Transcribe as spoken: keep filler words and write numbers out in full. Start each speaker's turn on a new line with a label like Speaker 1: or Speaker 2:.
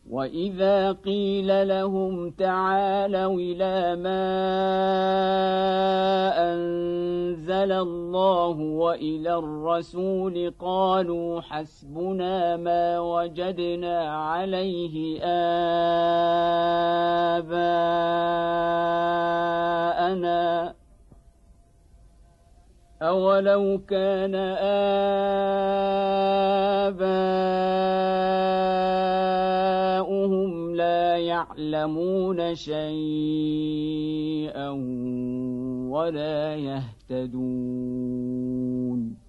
Speaker 1: وإذا قيل لهم تعالوا إلى ما أنزل الله وإلى الرسول قالوا حسبنا ما وجدنا عليه آباءنا أولو كان آباؤهم لا يعلمون شيئا ولا يهتدون